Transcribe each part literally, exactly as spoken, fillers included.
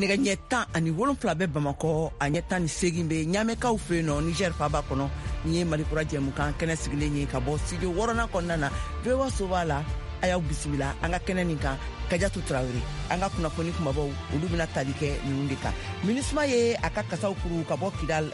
nɛgɛ ɲɛ tan ani wolonfila bɛ bamakɔ a ɲɛ tan ni segin bɛ ɲamɛkaw fɛ yen nɔ niger faba kɔnɔ ni ye malikura jɛmukan kɛnɛ sigilen ye ka bɔ studio wɔɔrɔnan kɔnɔna na vewa so b'a la a y'aw bisimila an ka kɛnɛ nin kan Kajatu Tarawele an ka kunnafoni kumabaw olu bɛna tali kɛ ninnu de kan MINUSMA ye a ka kasaw kuru ka bɔ Kidal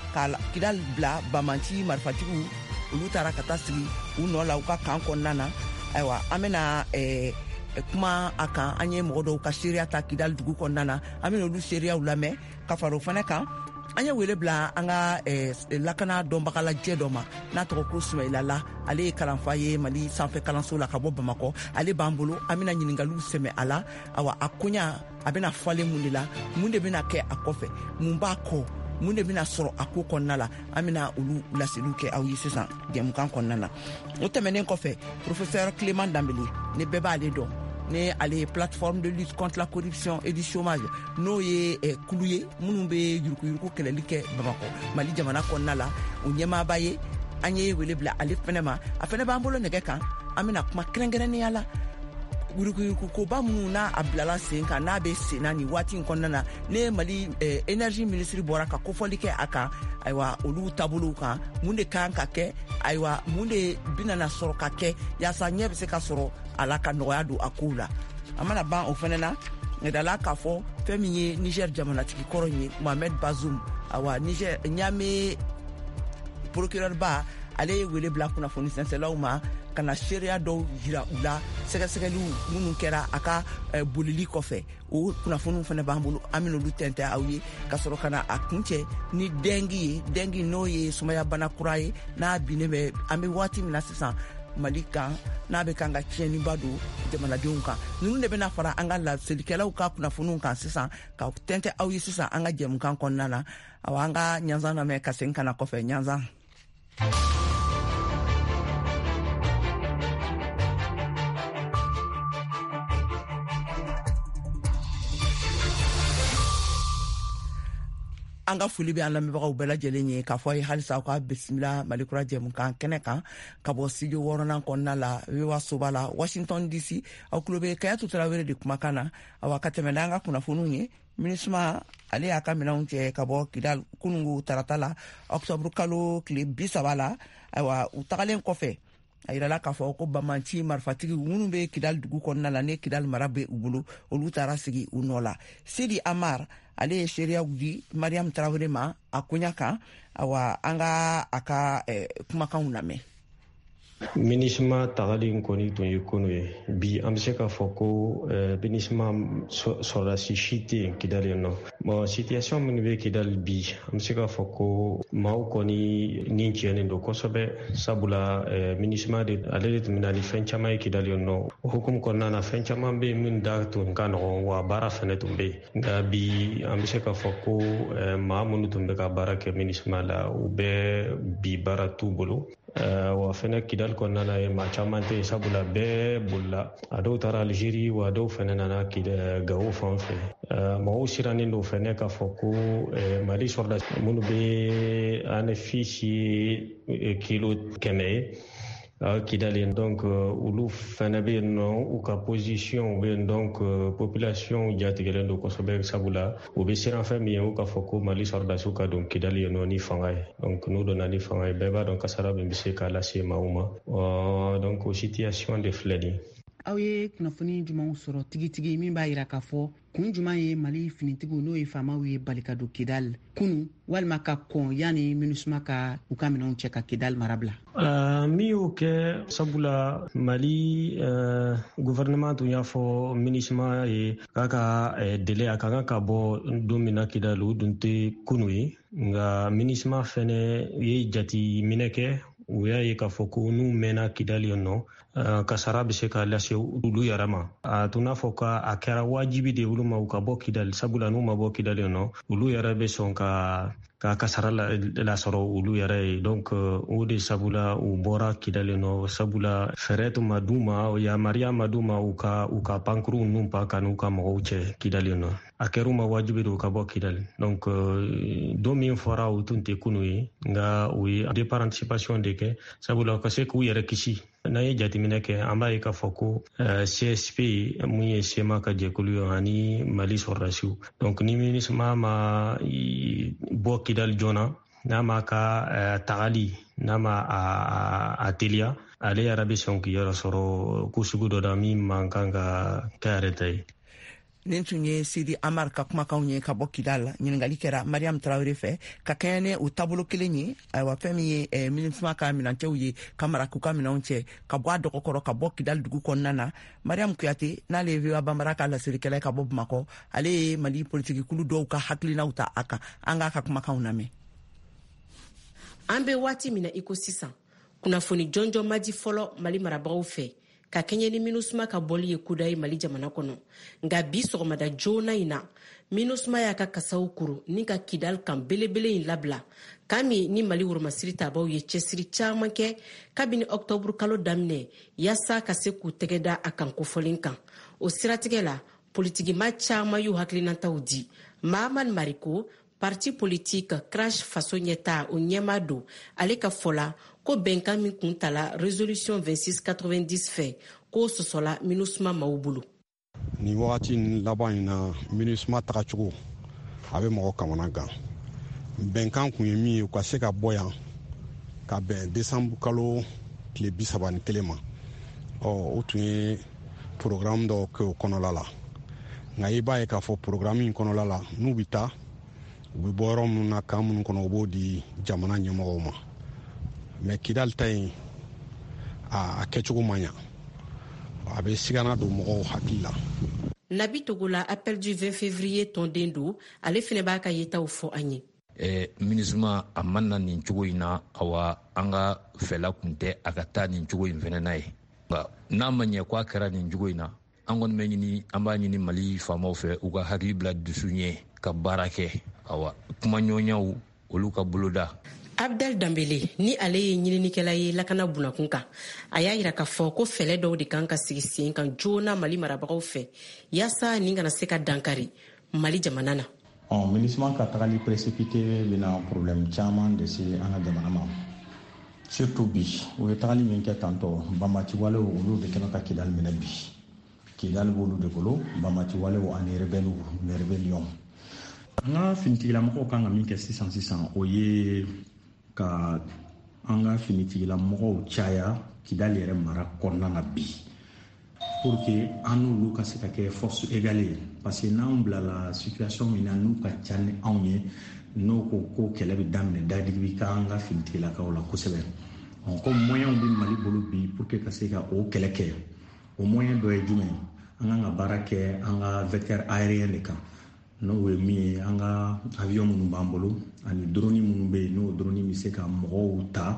Kidal bila Bamanti marifatigiw olu taara ka taa sigi u nɔ la u ka kan kɔnɔna na ayiwa an bɛna ɛɛ kuma a kan an ye mɔgɔ dɔw ka seereya ta Kidal dugu kɔnɔna na an bɛna olu seereyaw lamɛn ka fara o fana kan an ye wele bila an ka lakana dɔnbagalajɛ dɔ ma n'a tɔgɔ ko Sumayila La ale ye kalanfa ye Mali sanfɛ kalanso la ka bɔ Bamakɔ ale b'an bolo an bɛna ɲininkaliw sɛmɛ a la awa a koɲa a bɛna falen mun de la mun de bɛna kɛ a kɔfɛ mun b'a kɔ mun de bɛna sɔrɔ a ko kɔnɔna la an bɛna olu laseliw kɛ aw ye sisan jɛmukan kɔnɔna na o tɛmɛnen kɔfɛ professeur Clément Dambélé ne bɛɛ b'ale dɔn ne ale ye plateforme de lutte contre la corruption et du chômage n'o ye eh, kulu ye minnu bɛ yurukuyuruku kɛlɛli kɛ Bamakɔ Mali jamana kɔnɔna la o ɲɛmaaba ye an ye wele bila ale fɛnɛ ma a fɛnɛ b'an bolo nɛgɛ kan an bɛna kuma kɛrɛnkɛrɛnnenya la yurukuyurukukoba minnu n'a a bilala sen kan n'a bɛ senna nin waati in kɔnɔna na ne Mali eh, énergie ministre bɔra ka kofɔli kɛ a kan ayiwa olu taabolow kan mun de kan ka kɛ ayiwa mun de bɛna sɔrɔ ka kɛ yaasa ɲɛ bɛ se ka sɔrɔ a la ka nɔgɔya don a kow la a mana ban o fɛnɛ na ŋɛdala k'a fɔ fɛn min ye Niger jamanatigi kɔrɔ ye Mohamed Bazoum awa Niger ɲaame procureur ba ale ye wele bila kunnafoni sɛnsɛlaw ma ka na seereya dɔw jira u la sɛgɛsɛgɛliw minnu kɛra a ka bolili kɔfɛ o kunnafoniw fana b'an bolo an bɛna olu tɛntɛn aw ye ka sɔrɔ ka na a kuncɛ ni dengi ye dengi n'o ye sumaya bana kura ye n'a binnen bɛ an bɛ waati min na sisan Mali kan n'a bɛ kan ka tiɲɛniba don jamanadenw kan ninnu de bɛna fara an ka laselikɛlaw ka kunnafoniw kan sisan ka tɛntɛn aw ye sisan an ka jɛmukan kɔnɔna na awa an ka ɲanzan lamɛn ka segin ka na kɔfɛ ɲanzan. an ka foli bɛ an lamɛnbagaw bɛɛ lajɛlen ye k'a fɔ a ye halisa aw ka bisimila malikura jɛmukan kɛnɛ kan ka bɔ studio wɔɔrɔnan kɔnɔna la vewa soba la Washington D C aw tulo bɛ Kayatu Tarawele de kumakan na awa ka tɛmɛ n'an ka kunnafoniw ye MINUSMA ale y'a ka minɛnw cɛ ka bɔ Kidal kunungu tarata la octobre kalo tile bi saba la ayiwa u tagalen kɔfɛ a yirala k'a fɔ ko Bamanti marifatigi minnu bɛ Kidal dugu kɔnɔna la ne Kidal mara bɛ u bolo olu taara sigi u nɔ la Sidi Amar ale ye seereyaw di Mariam Tarawele ma a koɲa kan awa an ka a ka eh, kumakanw lamɛn. MINUSMA tagali kɔni tun ye kunu ye bi an bɛ se k'a fɔ ko MINUSMA sɔrɔdasi si tɛ yen Kidal yen nɔ bon situation minnu bɛ Kidal bi an bɛ se k'a fɔ ko maaw kɔni ni tiɲɛnen don kosɛbɛ sabula MINUSMA de ale de tun bɛ na ni fɛn caman ye Kidal yen nɔ o hukumu kɔnɔna na fɛn caman bɛ yen min da tun ka nɔgɔn wa baara fɛnɛ tun bɛ yen nka bi an bɛ se k'a fɔ ko maa minnu tun bɛ ka baara kɛ MINUSMA la u bɛ bi baara t'u bolo wa fɛnɛ Kidal kɔnɔna na ye maa caman tɛ yen sabula bɛɛ bolila a dɔw taara Algérie wa dɔw fɛnɛ nana Gawo fan fɛ mɔgɔw sirannen don fɛnɛ k'a fɔ ko Mali sɔrɔdasi minnu bɛ an fisi kilo kɛmɛ ye Kidal yen donc olu fɛnɛ bɛ yen nɔ u ka position bɛ yen donc population jatigɛlen don kosɛbɛ sabula u bɛ siran fɛn min ye u k'a fɔ ko Mali sɔrɔdasiw ka don Kidal yen nɔ ni fanga ye donc n'u donna ni fanga ye bɛɛ b'a dɔn kasara min bɛ se k'a lase maaw ma donc o situation de filɛ nin ye. Aw ye kunnafoni jumɛnw sɔrɔ tigitigi min b'a jira k'a fɔ kun jumɛn ye Mali finitigiw n'o ye faamaw ye bali ka don Kidal kunu walima ka kɔn yanni MINUSMA ka u ka minɛnw cɛ ka Kidal mara bila. Uh, min y'o kɛ sabula Mali uh, gouvernement tun y'a fɔ MINUSMA ye k'a ka uh, délai a ka kan ka bɔ don min na Kidal o dun tɛ kunu ye nka MINUSMA fɛnɛ ye jateminɛ kɛ u y'a ye k'a fɔ ko n'u mɛnna Kidal yen nɔ uh, kasara bɛ se ka lase olu yɛrɛ ma a tun n'a fɔ k'a kɛra wajibi de olu ma u ka bɔ Kidal sabula n'u ma bɔ Kidal yen nɔ olu yɛrɛ bɛ sɔn ka ka kasara lasɔrɔ olu yɛrɛ ye donc o de sabula u bɔra Kidal yen nɔ sabula fɛɛrɛ tun ma d'u ma yamaruya ma d'u ma u ka u ka pankuruw ninnu pan ka n'u ka mɔgɔw cɛ Kidal yen nɔ a kɛra u ma wajibi de u ka bɔ Kidal donc don min fɔra u tun tɛ kunu ye nka u ye de participation de kɛ sabula u ka se k'u yɛrɛ kisi n'an ye jateminɛ kɛ an b'a ye k'a fɔ ko C S P mun ye sema ka jɛkulu ye ani Mali sɔrɔdasiw donc ni MINUSMA ma bɔ Kidali joona n'a ma ka tagali n'a ma a teliya ale yɛrɛ bɛ sɔn k'i yɛrɛ sɔrɔ ko sugu dɔ la min man kan ka kɛ yɛrɛ ta ye. nin tun ye Sidi Amar ka kumakanw ye ka bɔ Kidal. Ɲininkali kɛra Mariam Traoré fɛ ka kɛɲɛ ni o taabolo kelen ye ayiwa fɛn min ye MINUSMA ka minɛncɛw ye ka mara k'u ka minɛnw cɛ ka bɔ a dɔgɔkɔrɔ ka bɔ Kidal dugu kɔnɔna na. Mariam Kuyate n'ale ye V O A Banbara ka lasirikɛla ka bɔ Bamakɔ ale ye Mali politikikulu dɔw ka hakilinaw ta a kan an k'a ka kumakanw lamɛn. An bɛ waati min na i ko sisan kunnafoni jɔnjɔn ma di fɔlɔ Mali marabagaw fɛ ka kɛɲɛ ni MINUSMA ka bɔli ye kuda ye Mali jamana kɔnɔ nka bi sɔgɔmada joona in na MINUSMA y'a ka kasaw kuru ni ka Kidal kan belebele in labila kami ni Mali woromasiri tabaw ye cɛsiri caman kɛ kabini octobre kalo daminɛ yasa ka se k'u tɛgɛ da a kan kofɔlen kan. O siratigɛ la politikima caman y'u hakilinataw di. Mahamad Mariko parti politique Crash faso ɲɛta o ɲɛma don ale ka fɔla ko bɛnkan min kun tala résolution vingt-six quatre-vingt-dix fɛ ko sɔsɔla MINUSMA maaw bolo. Ni wagati laban in na MINUSMA tagacogo a bɛ mɔgɔ kamana gan. Bɛnkan kun ye min ye u ka se ka bɔ yan ka bɛn décembre kalo tile bi saba ni kelen ma. Ɔ o tun ye programme dɔ kɛ o kɔnɔla la. Nka i b'a ye k'a fɔ programme in kɔnɔla la n'u bɛ taa u bɛ bɔ yɔrɔ minnu na kan minnu kɔnɔ u b'o di jamana ɲɛmɔgɔw ma. Mais Kidal ta in a kɛcogo man ɲa a bɛ sigana don mɔgɔw hakili la. Nabi Togola appel du vingt février tɔnden don ale fana b'a ka yetaw fɔ an ye. Eh, MINUSMA a man na nin cogo in na awa an ka fɛla kun tɛ a ka taa nin cogo in fana na ye nka n'a ma ɲɛ ko a kɛra nin cogo in na an kɔni bɛ ɲini an b'a ɲini Mali faamaw fɛ u ka hakili bila dusu ɲɛ ka baara kɛ awa kuma ɲɔgɔnyaw olu ka boloda. Abdel Dambele ni ale ye ɲininikɛla ye lakana bunakun kan a y'a yira k'a fɔ ko fɛlɛ dɔw de kan ka sigi sen kan joona Mali marabagaw fɛ yaasa nin kana se ka dankari Mali jamana na. MINUSMA ka tagali précipité bɛna problème caman de se an ka jamana ma surtout bi u ye tagali min kɛ tantɔ banbatiwalew olu de kɛnɛ ka Kidal minɛ bi Kidal b'olu de bolo banbatiwalew ani rebelles ni rébellion. An ka finitigilamɔgɔw kan ka min kɛ sisan sisan o ye ka an ka finitigilamɔgɔw caya Kidal yɛrɛ mara kɔnɔna na bi pour que an n'olu ka se ka kɛ force égale ye parce que n'anw bilala situation min na n'u ka ca ni anw ye n'o ko ko kɛlɛ bɛ daminɛ dadigi bi k'an ka finitigilakaw la kosɛbɛ. Ko moyen bɛ Mali bolo bi pour que ka se ka o kɛlɛ kɛ o moyen dɔ ye jumɛn an kan ka baara kɛ an ka vecteur aérien de kan n'o ye min ye an ka avion minnu b'an bolo ani drone minnu bɛ yen n'o drone bɛ se ka mɔgɔw ta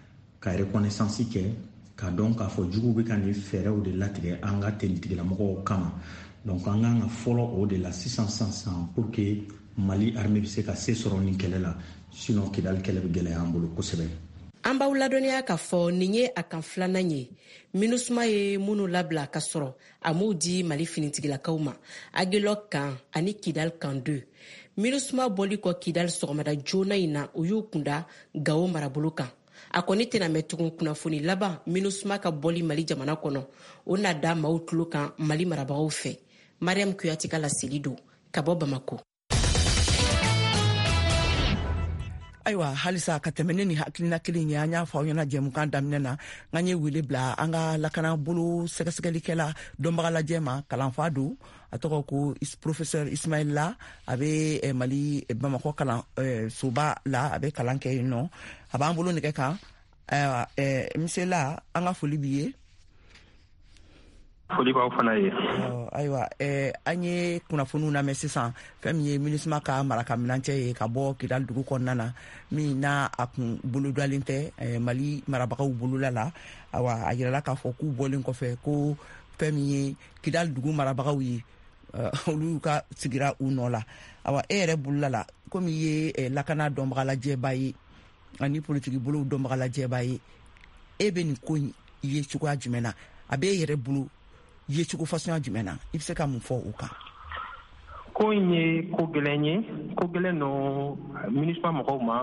ka reconnaissance kɛ ka dɔn k'a fɔ juguw bɛ ka nin fɛɛrɛw de latigɛ an ka tenitigilamɔgɔw kama donc an kan ka fɔlɔ o de la sisan sisan pour que Mali armée bɛ se ka se sɔrɔ nin kɛlɛ la sinon Kidal kɛlɛ bɛ gɛlɛya an bolo kosɛbɛ. An b'aw ladɔnniya k'a fɔ nin ye a kan filanan ye MINUSMA ye minnu labila ka sɔrɔ a m'u di Mali finitigilakaw ma Agilɔ kan ani Kidal kan deux. MINUSMA bɔli kɔ Kidal sɔgɔmada joona in na u y'u kunda Gao marabolo kan. A kɔni tɛna mɛn tugun kunnafoni laban MINUSMA ka bɔli Mali jamana kɔnɔ o na da maaw tulo kan Mali marabagaw fɛ. Mariam Kuyate ka laseli don ka bɔ Bamako. Ayiwa halisa ka tɛmɛ ne ni hakilina kelen ye an y'a fɔ aw ɲɛna jɛmukan daminɛ na n'an ye wele bila an ka lakana bolo sɛgɛsɛgɛlikɛla dɔnbaga lajɛ ma kalanfa don a tɔgɔ ko professeur Ismaël La a bɛ eh, Mali eh, Bamakɔ kalan eh, soba la a bɛ kalan kɛ yen nɔ a b'an bolo nɛgɛ kan ayiwa eh, monsieur La an ka foli b'i ye. Foli b'aw fana ye. Ayiwa eh, an ye kunnafoniw lamɛn sisan fɛn min ye MINUSMA ka maraka minɛncɛ ye ka bɔ Kidal dugu kɔnɔna na min n'a a kun bolodalen tɛ eh, Mali marabagaw bolola la awa a yirala k'a fɔ k'u bɔlen kɔfɛ ko fɛn min ye Kidal dugu marabagaw ye uh, olu ka sigira u nɔ la awa e yɛrɛ bolola la komi ye eh, lakana dɔnbaga lajɛba ye ani politiki bolow dɔnbaga lajɛba ye e bɛ nin ko in ye cogoya jumɛn na a bɛ e yɛrɛ bolo ye cogo fasɔnya jumɛn na i bɛ se ka mun fɔ o kan. Ko in ye ko gɛlɛn ye ko gɛlɛn no MINUSMA mɔgɔw ma